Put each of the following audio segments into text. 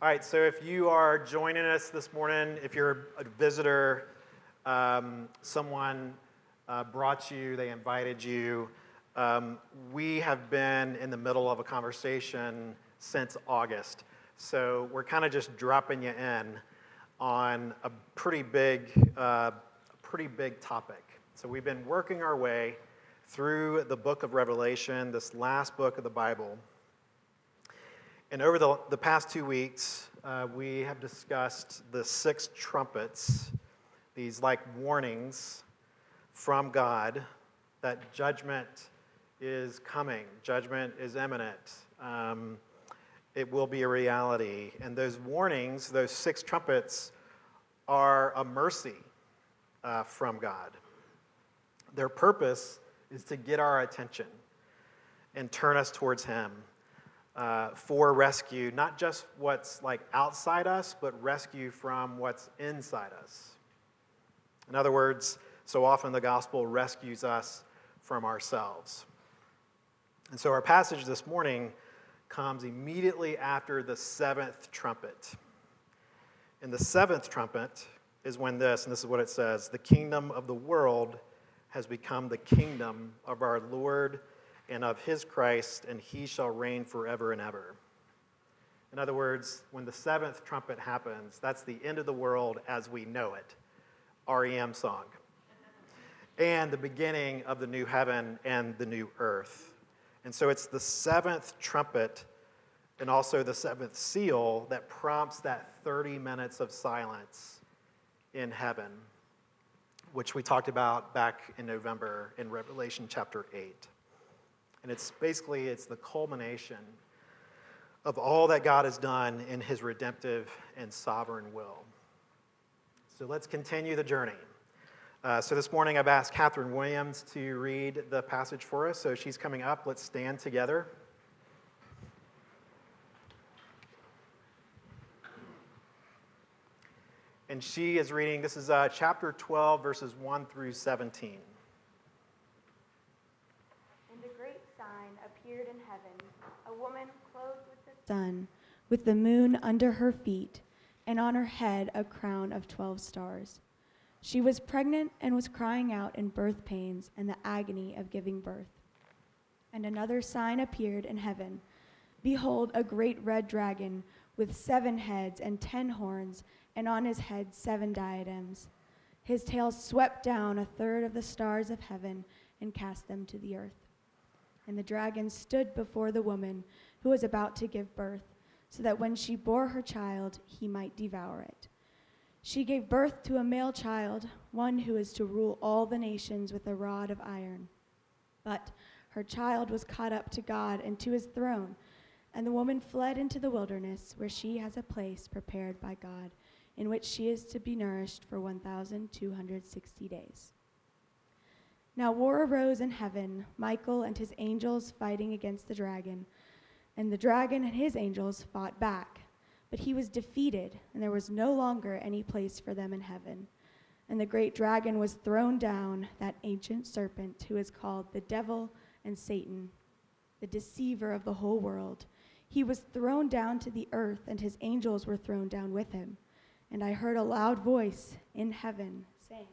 All right, so if you are joining us this morning, if you're a visitor, someone brought you, they invited you. We have been in the middle of a conversation since August. So we're kind of just dropping you in on a pretty big topic. So we've been working our way through the book of Revelation, this last book of the Bible. And over the past 2 weeks, we have discussed the 6 trumpets, these like warnings from God that judgment is coming, judgment is imminent, it will be a reality. And those warnings, those 6 trumpets, are a mercy from God. Their purpose is to get our attention and turn us towards Him. For rescue, not just what's like outside us, but rescue from what's inside us. In other words, so often the gospel rescues us from ourselves. And so our passage this morning comes immediately after the 7th trumpet. And the 7th trumpet is when this is what it says: the kingdom of the world has become the kingdom of our Lord and of his Christ, and he shall reign forever and ever. In other words, when the 7th trumpet happens, that's the end of the world as we know it. REM song. And the beginning of the new heaven and the new earth. And so it's the 7th trumpet and also the 7th seal that prompts that 30 minutes of silence in heaven, which we talked about back in November in Revelation chapter 8. And it's the culmination of all that God has done in his redemptive and sovereign will. So let's continue the journey. So this morning I've asked Catherine Williams to read the passage for us. So she's coming up. Let's stand together. And she is reading, this is chapter 12, verses 1 through 17. Appeared in heaven, a woman clothed with the sun, with the moon under her feet, and on her head a crown of 12 stars. She was pregnant and was crying out in birth pains and the agony of giving birth. And another sign appeared in heaven. Behold, a great red dragon with 7 heads and 10 horns, and on his head 7 diadems. His tail swept down a third of the stars of heaven and cast them to the earth. And the dragon stood before the woman who was about to give birth, so that when she bore her child, he might devour it. She gave birth to a male child, one who is to rule all the nations with a rod of iron. But her child was caught up to God and to his throne, and the woman fled into the wilderness, where she has a place prepared by God, in which she is to be nourished for 1,260 days. Now war arose in heaven, Michael and his angels fighting against the dragon. And the dragon and his angels fought back. But he was defeated, and there was no longer any place for them in heaven. And the great dragon was thrown down, that ancient serpent who is called the devil and Satan, the deceiver of the whole world. He was thrown down to the earth, and his angels were thrown down with him. And I heard a loud voice in heaven saying,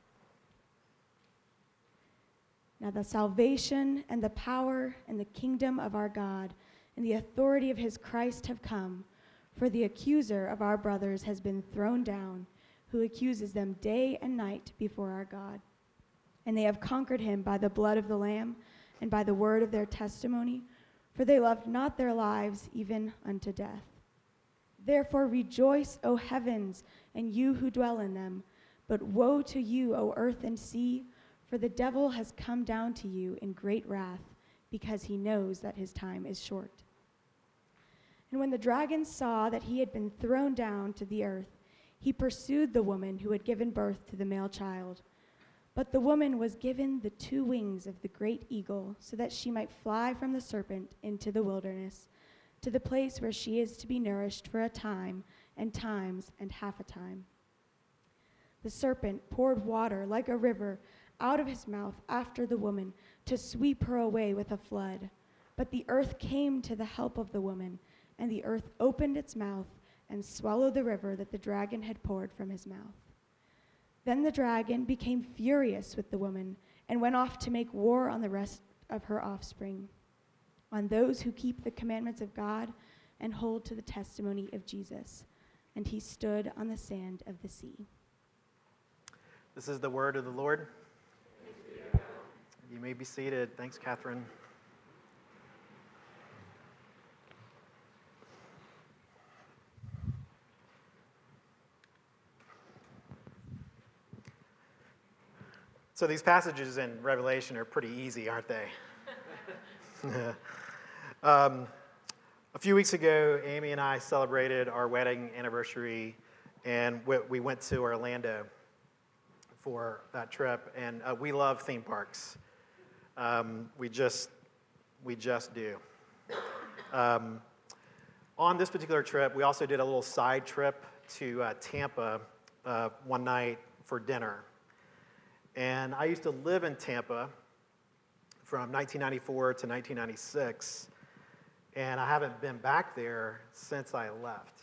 now the salvation and the power and the kingdom of our God and the authority of his Christ have come, for the accuser of our brothers has been thrown down, who accuses them day and night before our God. And they have conquered him by the blood of the Lamb and by the word of their testimony, for they loved not their lives even unto death. Therefore rejoice, O heavens, and you who dwell in them. But woe to you, O earth and sea, for the devil has come down to you in great wrath, because he knows that his time is short. And when the dragon saw that he had been thrown down to the earth, he pursued the woman who had given birth to the male child. But the woman was given the 2 wings of the great eagle, so that she might fly from the serpent into the wilderness, to the place where she is to be nourished for a time, and times, and half a time. The serpent poured water like a river out of his mouth after the woman, to sweep her away with a flood. But the earth came to the help of the woman, and the earth opened its mouth and swallow the river that the dragon had poured from his mouth. Then the dragon became furious with the woman and went off to make war on the rest of her offspring, on those who keep the commandments of God and hold to the testimony of Jesus. And he stood on the sand of the sea. This is the word of the Lord. You may be seated. Thanks, Catherine. So these passages in Revelation are pretty easy, aren't they? A few weeks ago, Amy and I celebrated our wedding anniversary, and we went to Orlando for that trip, and we love theme parks. We just do. On this particular trip, we also did a little side trip to Tampa one night for dinner. And I used to live in Tampa from 1994 to 1996, and I haven't been back there since I left.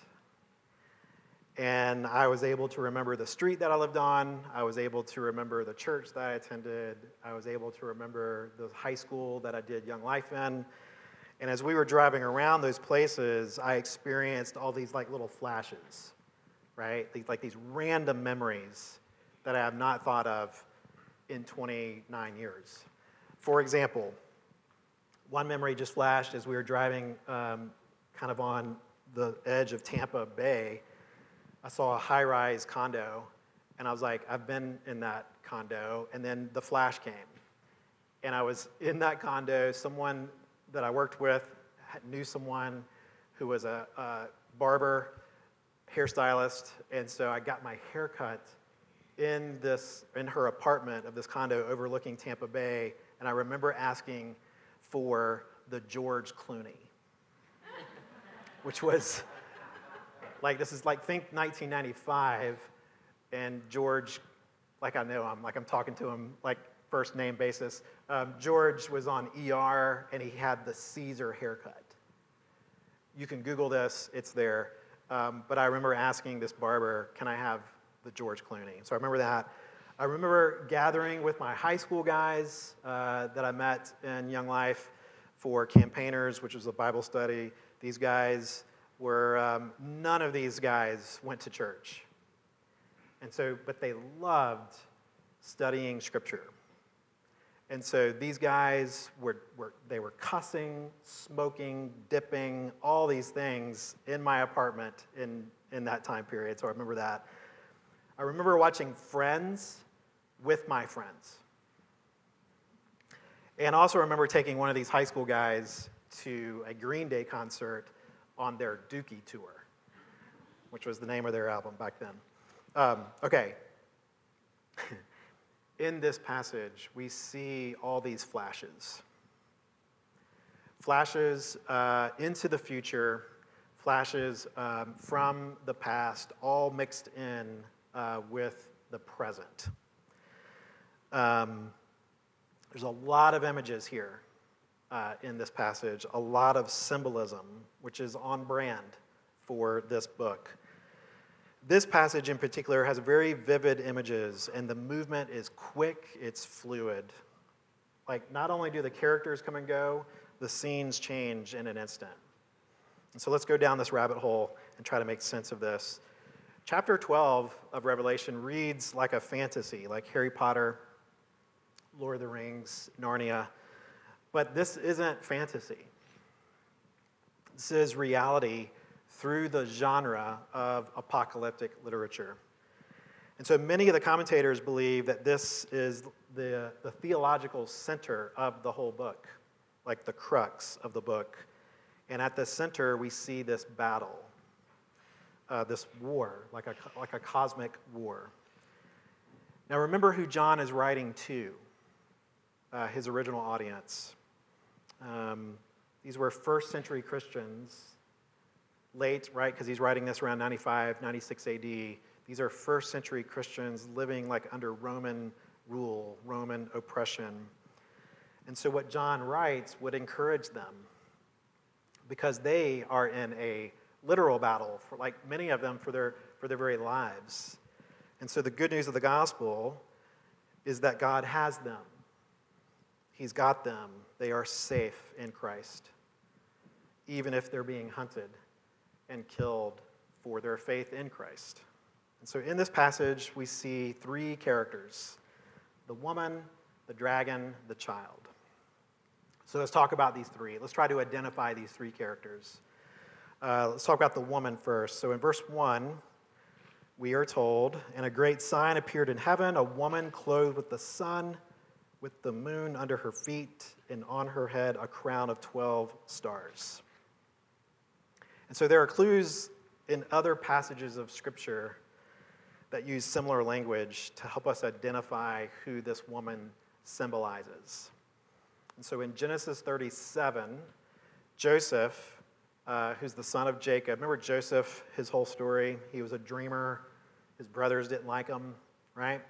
And I was able to remember the street that I lived on. I was able to remember the church that I attended. I was able to remember the high school that I did Young Life in. And as we were driving around those places, I experienced all these like little flashes, right? These random memories that I have not thought of in 29 years. For example, one memory just flashed as we were driving kind of on the edge of Tampa Bay. I saw a high-rise condo, and I was like, I've been in that condo, and then the flash came. And I was in that condo, someone that I worked with knew someone who was a barber, hairstylist, and so I got my hair cut in her apartment of this condo overlooking Tampa Bay, and I remember asking for the George Clooney, which was like, this is like, think 1995, and George, like I know him, like I'm talking to him like first name basis. George was on ER, and he had the Caesar haircut. You can Google this, it's there. But I remember asking this barber, can I have the George Clooney? So I remember that. I remember gathering with my high school guys that I met in Young Life for Campaigners, which was a Bible study. These guys were, none of these guys went to church. And so, but they loved studying Scripture. And so these guys were cussing, smoking, dipping, all these things in my apartment in that time period. So I remember that. I remember watching Friends with my friends. And I also remember taking one of these high school guys to a Green Day concert on their Dookie tour, which was the name of their album back then. Okay. In this passage, we see all these flashes. Flashes into the future, flashes from the past, all mixed in with the present. There's a lot of images here in this passage, a lot of symbolism, which is on brand for this book. This passage in particular has very vivid images, and the movement is quick, it's fluid. Like, not only do the characters come and go, the scenes change in an instant. And so let's go down this rabbit hole and try to make sense of this. Chapter 12 of Revelation reads like a fantasy, like Harry Potter, Lord of the Rings, Narnia. But this isn't fantasy. This is reality through the genre of apocalyptic literature. And so many of the commentators believe that this is the theological center of the whole book, like the crux of the book. And at the center, we see this battle, this war, like a cosmic war. Now remember who John is writing to, his original audience. These were first century Christians, late, right, because he's writing this around 95, 96 AD. These are first century Christians living like under Roman rule, Roman oppression. And so what John writes would encourage them because they are in a literal battle, for like many of them for their very lives. And so the good news of the gospel is that God has them. He's got them. They are safe in Christ, even if they're being hunted and killed for their faith in Christ. And so in this passage, we see three characters: the woman, the dragon, the child. So let's talk about these three. Let's try to identify these three characters. Let's talk about the woman first. So in verse 1, we are told, "And a great sign appeared in heaven, a woman clothed with the sun, with the moon under her feet, and on her head a crown of 12 stars." And so there are clues in other passages of Scripture that use similar language to help us identify who this woman symbolizes. And so in Genesis 37, Joseph, who's the son of Jacob, remember Joseph, his whole story? He was a dreamer. His brothers didn't like him, right?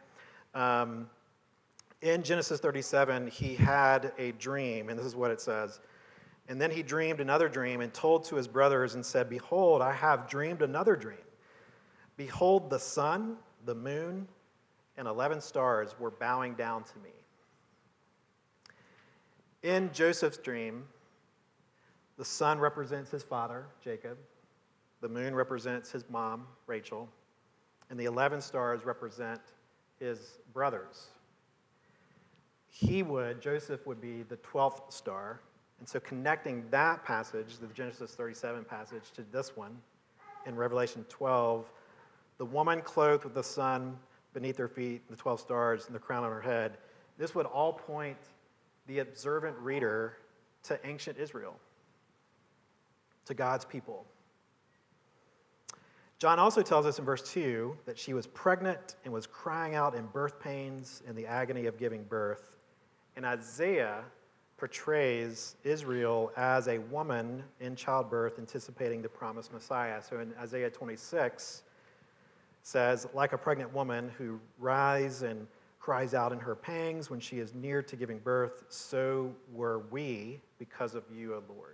In Genesis 37, he had a dream, and this is what it says. "And then he dreamed another dream and told to his brothers and said, 'Behold, I have dreamed another dream. Behold, the sun, the moon, and 11 stars were bowing down to me.'" In Joseph's dream, the sun represents his father, Jacob. The moon represents his mom, Rachel. And the 11 stars represent his brothers. Joseph would be the 12th star. And so connecting that passage, the Genesis 37 passage, to this one, in Revelation 12, the woman clothed with the sun beneath her feet, the 12 stars, and the crown on her head, this would all point the observant reader to ancient Israel, to God's people. John also tells us in verse 2 that she was pregnant and was crying out in birth pains in the agony of giving birth. And Isaiah portrays Israel as a woman in childbirth anticipating the promised Messiah. So in Isaiah 26 says, "Like a pregnant woman who writhes and cries out in her pangs when she is near to giving birth, so were we because of you, O Lord."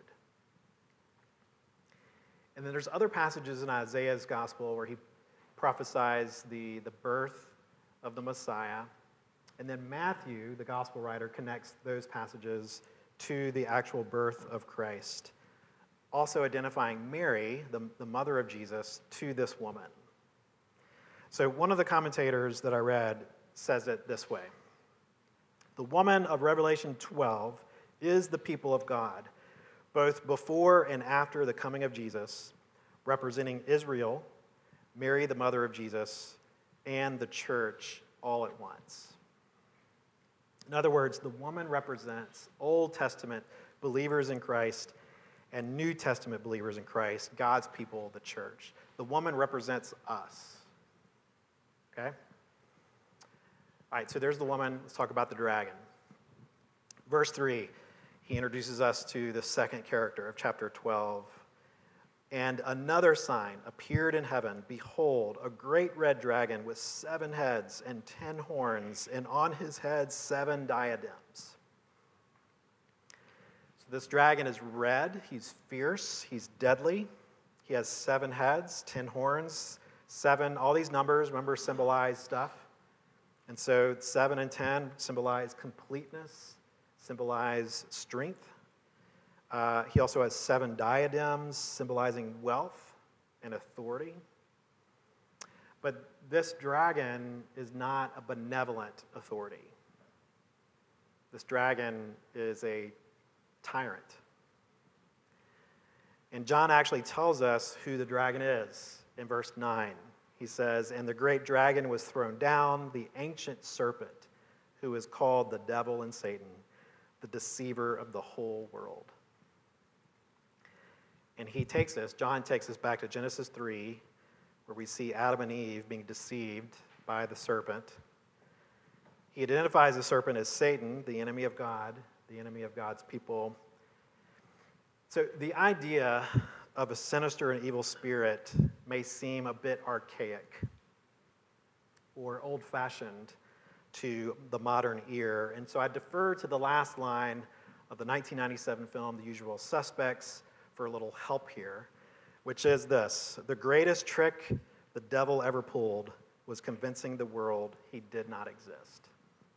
And then there's other passages in Isaiah's gospel where he prophesies the birth of the Messiah. And then Matthew, the gospel writer, connects those passages to the actual birth of Christ, also identifying Mary, the mother of Jesus, to this woman. So one of the commentators that I read says it this way: "The woman of Revelation 12 is the people of God, both before and after the coming of Jesus, representing Israel, Mary, the mother of Jesus, and the church all at once." In other words, the woman represents Old Testament believers in Christ and New Testament believers in Christ, God's people, the church. The woman represents us. Okay? All right, so there's the woman. Let's talk about the dragon. Verse 3, he introduces us to the second character of chapter 12. "And another sign appeared in heaven. Behold, a great red dragon with 7 heads and 10 horns, and on his head 7 diadems." So this dragon is red. He's fierce. He's deadly. He has 7 heads, 10 horns, 7. All these numbers, remember, symbolize stuff. And so 7 and 10 symbolize completeness, symbolize strength. He also has 7 diadems, symbolizing wealth and authority. But this dragon is not a benevolent authority. This dragon is a tyrant. And John actually tells us who the dragon is in verse 9. He says, "And the great dragon was thrown down, the ancient serpent, who is called the devil and Satan, the deceiver of the whole world." And John takes us back to Genesis 3, where we see Adam and Eve being deceived by the serpent. He identifies the serpent as Satan, the enemy of God, the enemy of God's people. So the idea of a sinister and evil spirit may seem a bit archaic or old-fashioned to the modern ear. And so I defer to the last line of the 1997 film, The Usual Suspects, for a little help here. which is this: the greatest trick the devil ever pulled was convincing the world he did not exist.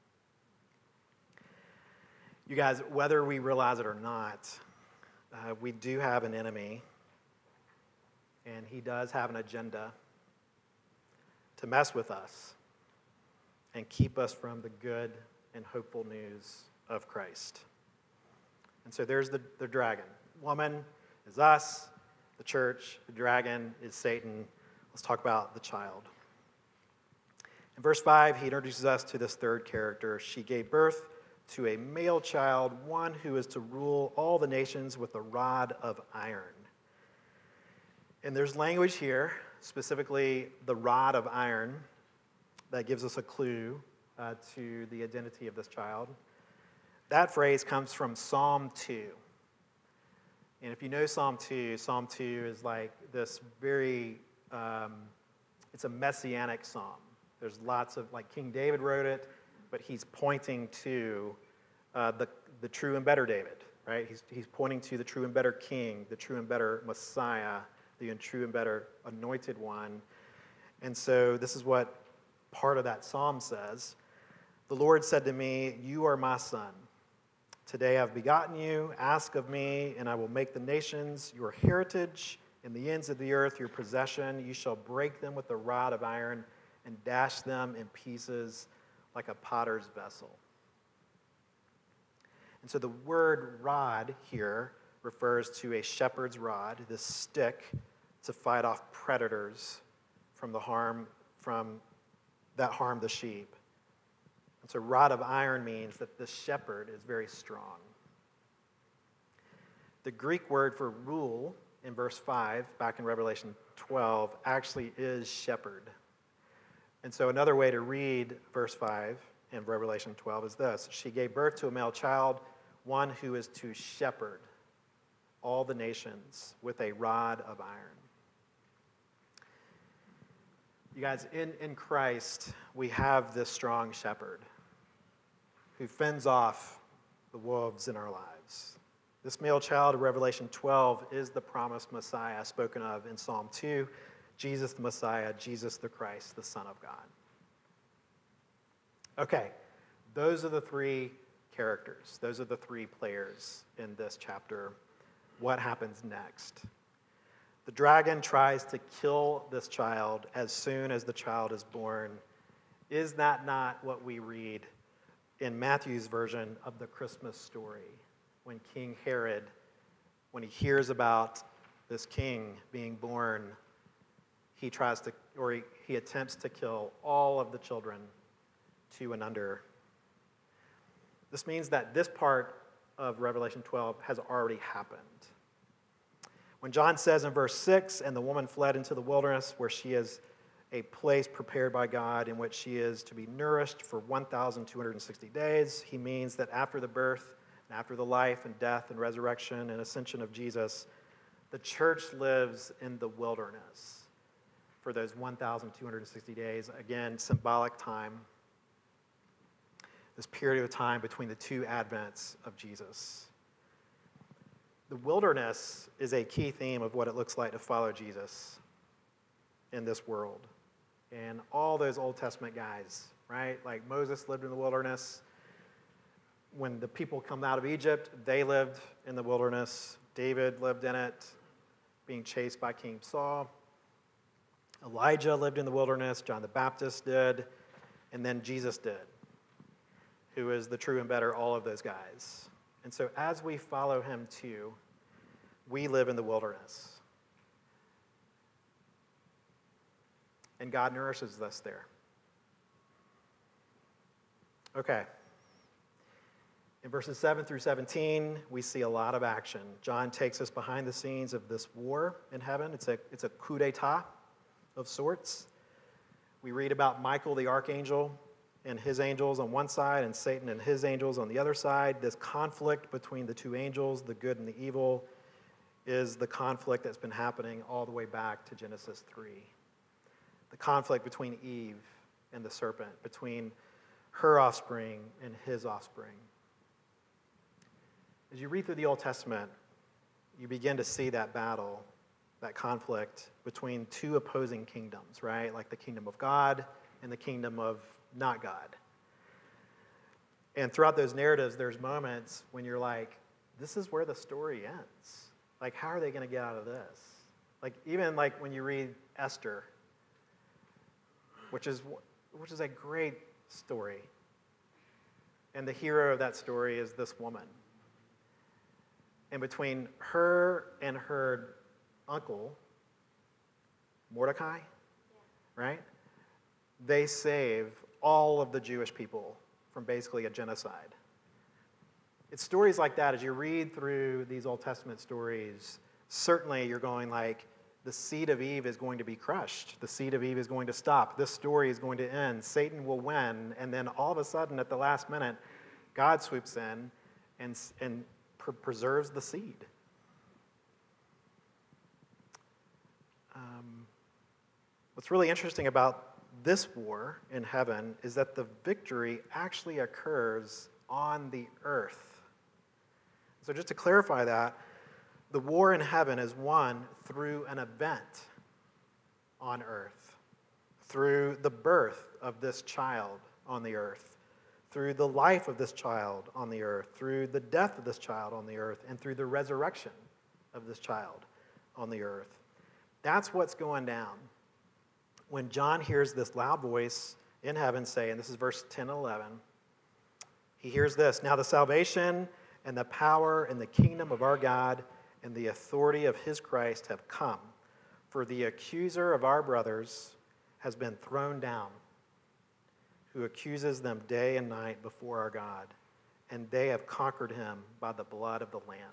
You guys, whether we realize it or not, we do have an enemy, and he does have an agenda to mess with us and keep us from the good and hopeful news of Christ. And so there's the dragon. Woman is us, the church. The dragon is Satan. Let's talk about the child. In verse 5, he introduces us to this third character. She gave birth to a male child, one who is to rule all the nations with a rod of iron. And there's language here, specifically the rod of iron, that gives us a clue to the identity of this child. That phrase comes from Psalm 2. And if you know Psalm 2 is like this very, it's a messianic psalm. There's lots of, like King David wrote it, but he's pointing to the true and better David, right? He's pointing to the true and better king, the true and better Messiah, the true and better anointed one. And so this is what part of that psalm says. The Lord said to me, "You are my son. Today I've begotten you. Ask of me, and I will make the nations your heritage, and the ends of the earth your possession. You shall break them with a rod of iron and dash them in pieces like a potter's vessel." And so the word rod here refers to a shepherd's rod, this stick to fight off predators from that harm the sheep. And so rod of iron means that the shepherd is very strong. The Greek word for rule in verse 5, back in Revelation 12, actually is shepherd. And so another way to read verse 5 in Revelation 12 is this: she gave birth to a male child, one who is to shepherd all the nations with a rod of iron. You guys, in Christ, we have this strong shepherd who fends off the wolves in our lives. This male child of Revelation 12 is the promised Messiah spoken of in Psalm 2, Jesus the Messiah, Jesus the Christ, the Son of God. Okay, those are the three characters. Those are the three players in this chapter. What happens next? The dragon tries to kill this child as soon as the child is born. Is that not what we read in Matthew's version of the Christmas story? When King Herod, when he hears about this king being born, he attempts to kill all of the children 2 and under. This means that this part of Revelation 12 has already happened. When John says in verse 6, "And the woman fled into the wilderness, where she is a place prepared by God in which she is to be nourished for 1,260 days," he means that after the birth and after the life and death and resurrection and ascension of Jesus, the church lives in the wilderness for those 1,260 days. Again, symbolic time. This period of time between the two advents of Jesus. The wilderness is a key theme of what it looks like to follow Jesus in this world. And all those Old Testament guys, right? Like Moses lived in the wilderness. When the people come out of Egypt, they lived in the wilderness. David lived in it, being chased by King Saul. Elijah lived in the wilderness. John the Baptist did. And then Jesus did, who is the true and better, all of those guys. And so as we follow him too, we live in the wilderness. And God nourishes us there. Okay. In verses 7 through 17, we see a lot of action. John takes us behind the scenes of this war in heaven. It's a coup d'etat of sorts. We read about Michael the archangel and his angels on one side, and Satan and his angels on the other side. This conflict between the two angels, the good and the evil, is the conflict that's been happening all the way back to Genesis 3. The conflict between Eve and the serpent, between her offspring and his offspring. As you read through the Old Testament, you begin to see that battle that conflict between two opposing kingdoms, right? Like the kingdom of God and the kingdom of not God. And throughout those narratives, there's moments when you're like, this is where the story ends. Like, how are they going to get out of this? Like, even like when you read Esther, which is a great story. And the hero of that story is this woman. And between her and her uncle, Mordecai, right? They save all of the Jewish people from basically a genocide. It's stories like that, as you read through these Old Testament stories, certainly you're going like, the seed of Eve is going to be crushed. The seed of Eve is going to stop. This story is going to end. Satan will win. And then all of a sudden, at the last minute, God swoops in and preserves the seed. What's really interesting about this war in heaven is that the victory actually occurs on the earth. So just to clarify that, the war in heaven is won through an event on earth, through the birth of this child on the earth, through the life of this child on the earth, through the death of this child on the earth, and through the resurrection of this child on the earth. That's what's going down. When John hears this loud voice in heaven say, and this is verse 10 and 11, he hears this, "Now the salvation and the power and the kingdom of our God and the authority of his Christ have come. For the accuser of our brothers has been thrown down, who accuses them day and night before our God, and they have conquered him by the blood of the Lamb."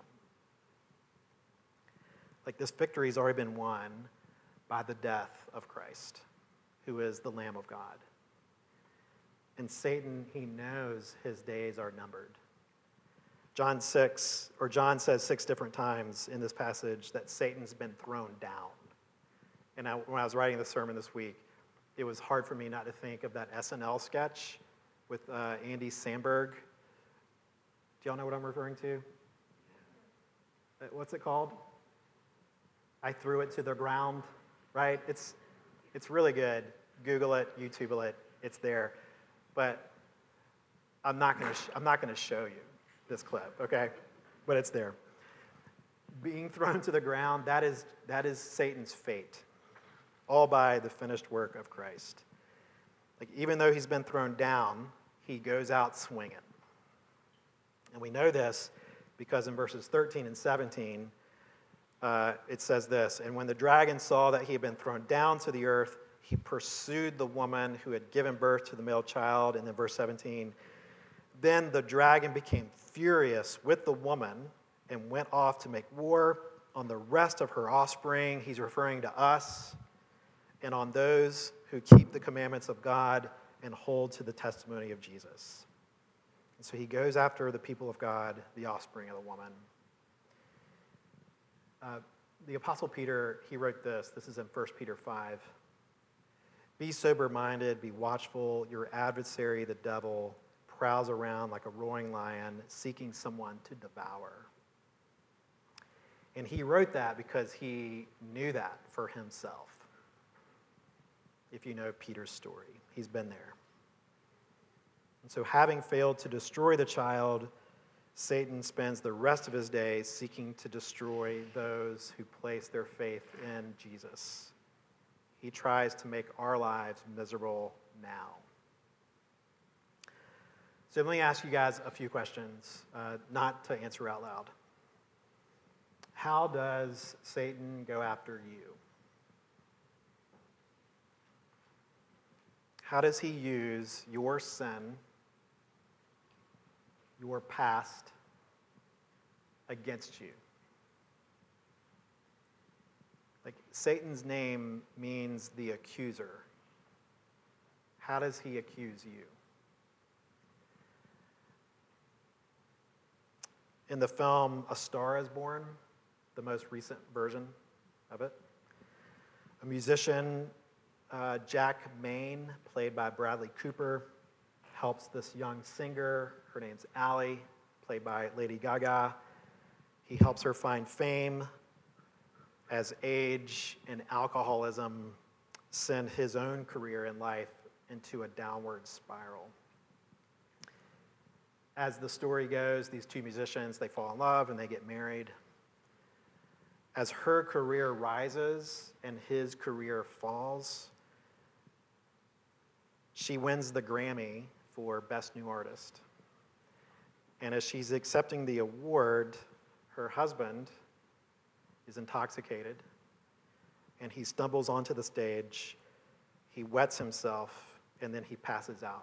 Like, this victory has already been won by the death of Christ, who is the Lamb of God. And Satan, he knows his days are numbered. John says 6 different times in this passage that Satan's been thrown down. And when I was writing the sermon this week, it was hard for me not to think of that SNL sketch with Andy Samberg. Do y'all know what I'm referring to? What's it called? I threw it to the ground, right? It's really good. Google it, YouTube it. It's there. But I'm not going to show you this clip, okay? But it's there. Being thrown to the ground, that is Satan's fate, all by the finished work of Christ. Like, even though he's been thrown down, he goes out swinging. And we know this because in verses 13 and 17, it says this, "And when the dragon saw that he had been thrown down to the earth, he pursued the woman who had given birth to the male child." And then verse 17, "Then the dragon became furious with the woman and went off to make war on the rest of her offspring." He's referring to us, "and on those who keep the commandments of God and hold to the testimony of Jesus." And so he goes after the people of God, the offspring of the woman. The Apostle Peter, he wrote this. This is in 1 Peter 5. "Be sober-minded, be watchful. Your adversary, the devil, prowls around like a roaring lion, seeking someone to devour." And he wrote that because he knew that for himself. If you know Peter's story, he's been there. And so, having failed to destroy the child, Satan spends the rest of his days seeking to destroy those who place their faith in Jesus. He tries to make our lives miserable now. So let me ask you guys a few questions, not to answer out loud. How does Satan go after you? How does he use your sin, your past, against you? Like, Satan's name means the accuser. How does he accuse you? In the film A Star is Born, the most recent version of it, a musician, Jack Maine, played by Bradley Cooper, helps this young singer. Her name's Allie, played by Lady Gaga. He helps her find fame as age and alcoholism send his own career in life into a downward spiral. As the story goes, these two musicians, they fall in love and they get married. As her career rises and his career falls, she wins the Grammy for Best New Artist. And as she's accepting the award, her husband is intoxicated, and he stumbles onto the stage, he wets himself, and then he passes out.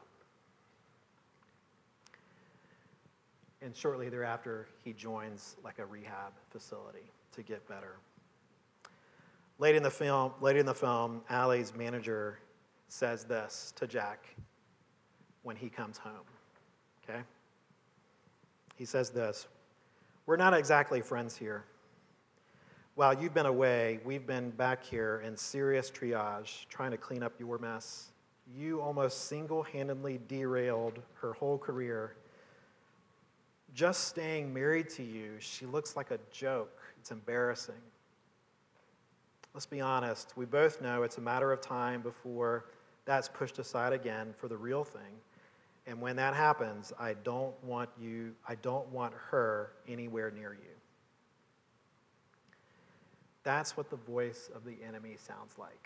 And shortly thereafter, he joins like a rehab facility to get better. Late in the film, Allie's manager says this to Jack when he comes home, okay? He says this, "We're not exactly friends here. While you've been away, we've been back here in serious triage, trying to clean up your mess. You almost single-handedly derailed her whole career. Just staying married to you, she looks like a joke. It's embarrassing. Let's be honest, we both know it's a matter of time before that's pushed aside again for the real thing. And when that happens, I don't want her anywhere near you." That's what the voice of the enemy sounds like.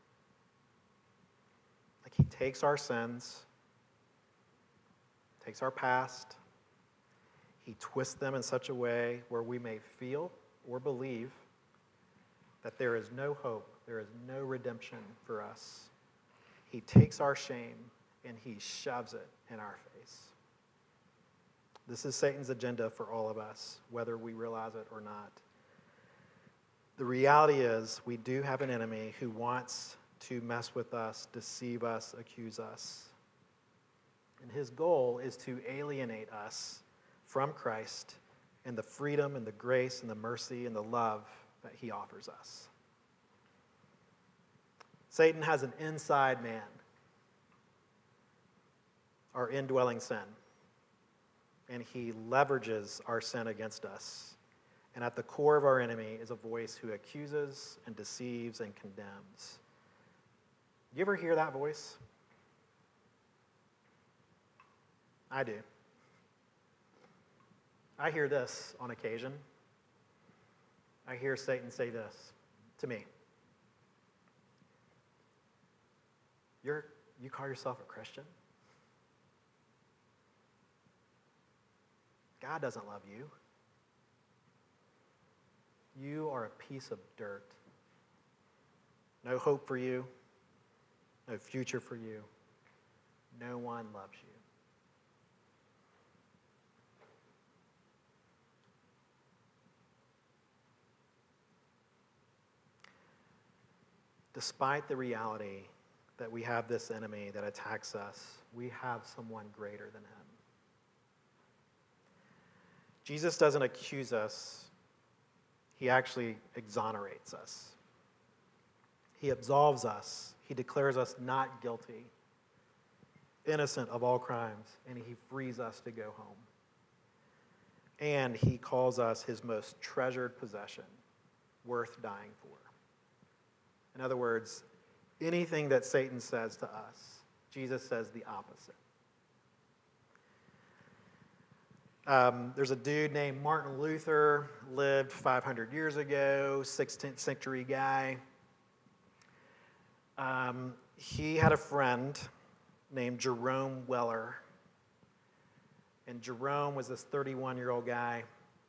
Like he takes our sins, takes our past, he twists them in such a way where we may feel or believe that there is no hope, there is no redemption for us. He takes our shame and he shoves it in our face. This is Satan's agenda for all of us, whether we realize it or not. The reality is we do have an enemy who wants to mess with us, deceive us, accuse us. And his goal is to alienate us from Christ and the freedom and the grace and the mercy and the love that he offers us. Satan has an inside man, our indwelling sin, and he leverages our sin against us. And at the core of our enemy is a voice who accuses and deceives and condemns. You ever hear that voice? I do. I hear this on occasion. I hear Satan say this to me. You call yourself a Christian? God doesn't love you. You are a piece of dirt. No hope for you. No future for you. No one loves you. Despite the reality that we have this enemy that attacks us, we have someone greater than him. Jesus doesn't accuse us. He actually exonerates us. He absolves us. He declares us not guilty, innocent of all crimes, and he frees us to go home. And he calls us his most treasured possession, worth dying for. In other words, anything that Satan says to us, Jesus says the opposite. There's a dude named Martin Luther, lived 500 years ago, 16th century guy. He had a friend named Jerome Weller. And Jerome was this 31-year-old guy.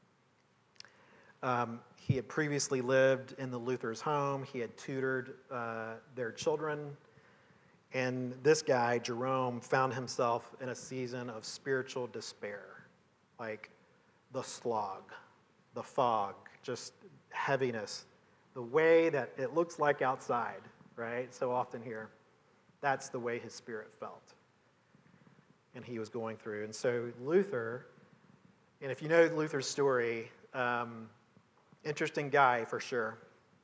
He had previously lived in the Luther's home. He had tutored their children. And this guy, Jerome, found himself in a season of spiritual despair, like the slog, the fog, just heaviness, the way that it looks like outside, right? So often here, that's the way his spirit felt. And he was going through. And so Luther, and if you know Luther's story, interesting guy for sure.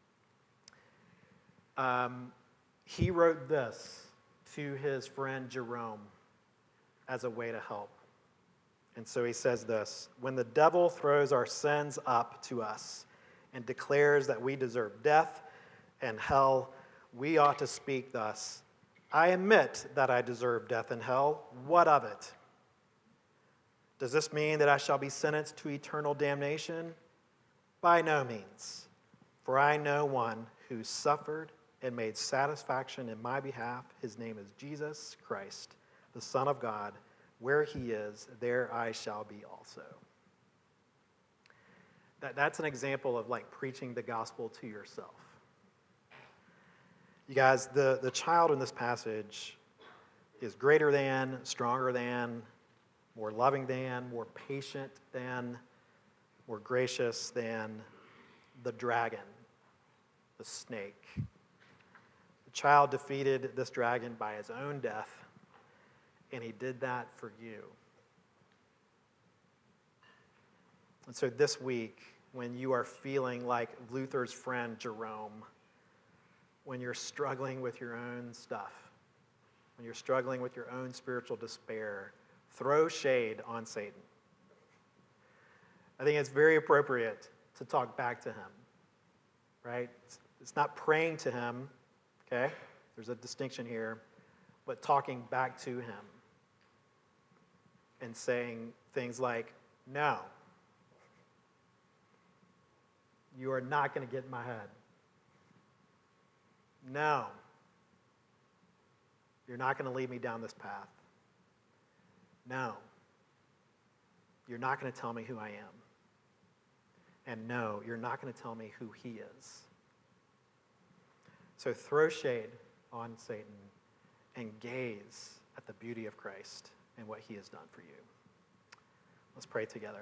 He wrote this to his friend Jerome as a way to help. And so he says this: "When the devil throws our sins up to us, and declares that we deserve death and hell, we ought to speak thus: I admit that I deserve death and hell. What of it? Does this mean that I shall be sentenced to eternal damnation? By no means. For I know one who suffered and made satisfaction in my behalf. His name is Jesus Christ, the Son of God. Where he is, there I shall be also. That's an example of like preaching the gospel to yourself. You guys, the child in this passage is greater than, stronger than, more loving than, more patient than, more gracious than the dragon, the snake. The child defeated this dragon by his own death, and he did that for you. And so this week, when you are feeling like Luther's friend Jerome, when you're struggling with your own stuff, when you're struggling with your own spiritual despair, throw shade on Satan. I think it's very appropriate to talk back to him, right? It's not praying to him, okay? There's a distinction here, but talking back to him and saying things like, no, you are not going to get in my head. No, you're not going to lead me down this path. No, you're not going to tell me who I am. And no, you're not going to tell me who he is. So throw shade on Satan and gaze at the beauty of Christ and what he has done for you. Let's pray together.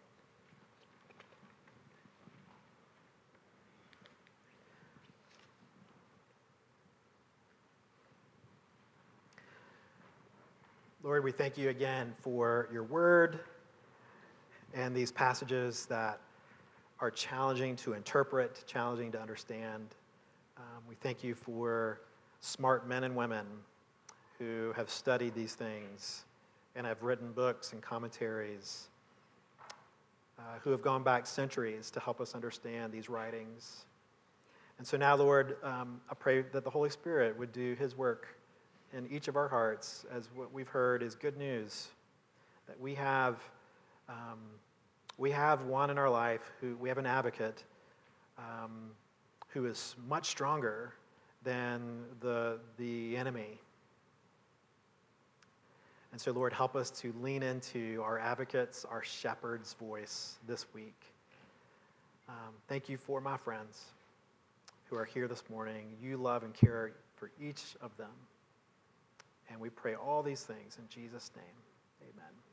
Lord, we thank you again for your word and these passages that are challenging to interpret, challenging to understand. We thank you for smart men and women who have studied these things and have written books and commentaries, who have gone back centuries to help us understand these writings. And so now, Lord, I pray that the Holy Spirit would do his work in each of our hearts, as what we've heard is good news, that we have one in our life we have an advocate who is much stronger than the enemy. And so, Lord, help us to lean into our advocate's, our shepherd's voice this week. Thank you for my friends who are here this morning. You love and care for each of them. And we pray all these things in Jesus' name. Amen.